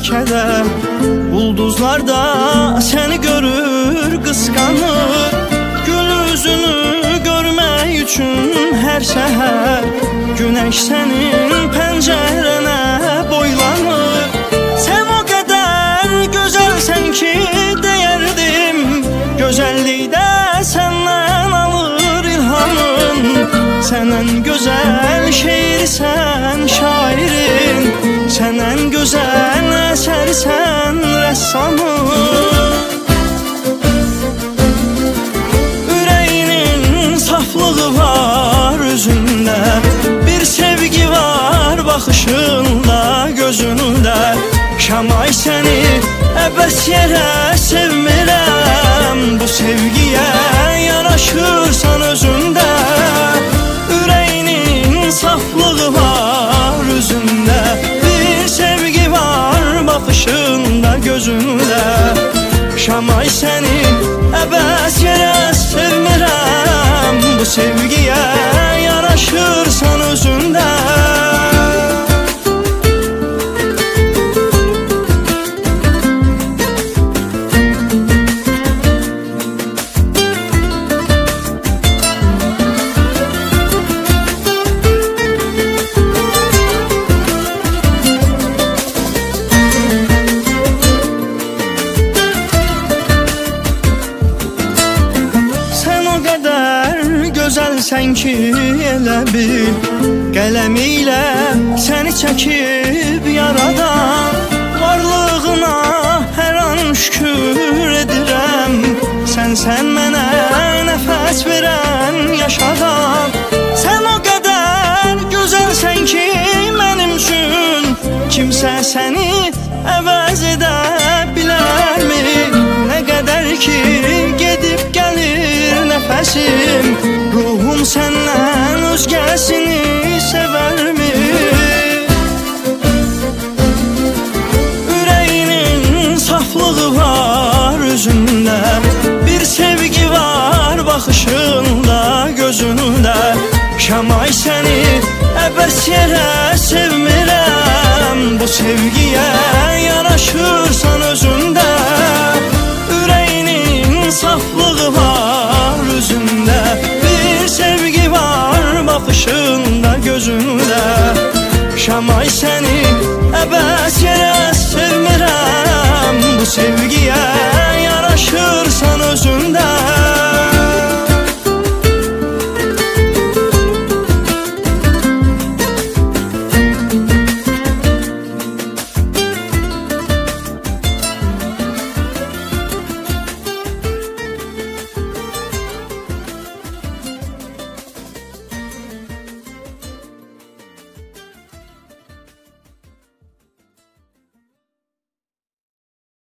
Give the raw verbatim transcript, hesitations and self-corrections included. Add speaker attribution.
Speaker 1: kədər. Ulduzlar da səni görür, qısqanır. Gül üzünü görmək üçün hər səhər günəş sənin pəncərənə boylanır. Sən o qədər gözəlsən ki deyərdim, gözəllikdə səndən alır ilhamın. Sən ən gözəl şeirsən şairin, sən ən gözəl əsərsən rəssamın. Ürəyinin saflığı var üzündə, bir sevgi var baxışında, gözündə. Şamay səni əbəs yerə sevmirəm, bu sevgiyə yaraşırsan özündə. Ürəyinin saflığı var üzündə, bir sevgi var baxışında, gözündə. Şamay səni əbəs yerə sevmirəm, bu sevgiyə yaraşırsan özündə. Gözəlsən ki elə bil, qələm ilə səni çəkib yaradan. Varlığına hər an şükür edirəm, sənsən mənə nəfəs verən, yaşadan. Sən o qədər gözəlsən ki mənim üçün, kimsə səni əvəz edə bilərmi? Nə qədər ki gedib gəlir nəfəsim, ruhum səndən özgəsini sevərmi? Ürəyinin saflığı var üzündə, bir sevgi var baxışında, gözündə. Şamay səni əbəs yerə sevmirəm, bu sevgiyə yaraşırsan özündə. Ürəyinin saflığı var üzündə, bir sevgi var baxışında, gözündə. Şamay səni əbəs yerə sevmirəm, bu sevgi